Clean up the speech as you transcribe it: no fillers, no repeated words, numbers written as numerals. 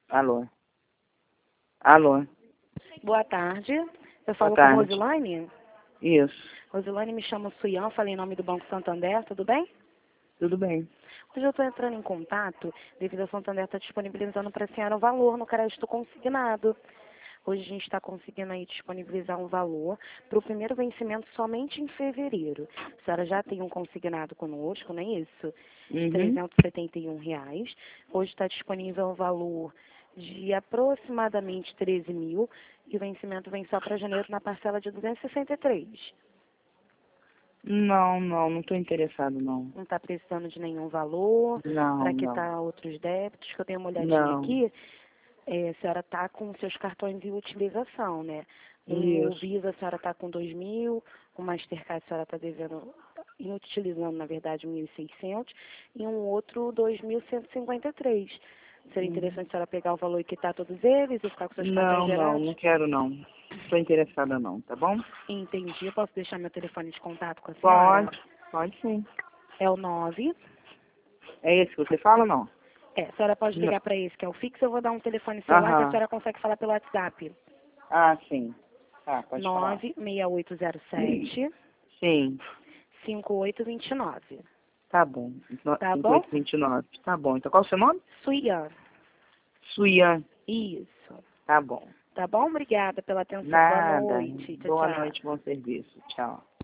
Alô? Alô? Boa tarde. Eu Boa falo com tarde. Rosilane. Isso. Rosilane, me chamo Suian, falei em nome do Banco Santander, tudo bem? Tudo bem. Hoje eu estou entrando em contato devido ao Santander estar disponibilizando para a senhora um valor no crédito consignado. Hoje a gente está conseguindo aí disponibilizar um valor para o primeiro vencimento somente em fevereiro. A senhora já tem um consignado conosco, não é isso? De Uhum. R$ 371. Hoje está disponível um valor de aproximadamente 13 mil e o vencimento vem só para janeiro na parcela de 263. Não estou interessado, não. Não está precisando de nenhum valor para Não. quitar outros débitos, que eu tenho uma olhadinha Não. aqui. A senhora está com seus cartões em utilização, né? O Isso. Visa a senhora está com 2 mil, o Mastercard a senhora está devendo, inutilizando, na verdade, 1.600, e um outro 2.153. Seria interessante a senhora pegar o valor e quitar todos eles e ficar com seus cartões Não zerados? quero não. Estou interessada não, tá bom? Entendi. Eu posso deixar meu telefone de contato com a senhora? Pode sim. É o 9. É esse que você fala ou não? A senhora pode Não. ligar para esse, que é o fixo. Eu vou dar um telefone celular que a Aham. senhora consegue falar pelo WhatsApp. Ah, sim. Tá, pode falar. 96807 Sim. 5829. Tá bom. Tá bom? 5829. Tá bom. Então qual é o seu nome? Suian. Suian. Isso. Tá bom. Tá bom? Obrigada pela atenção. Boa Nada. noite. Tchau, Boa tchau. noite, bom serviço. Tchau.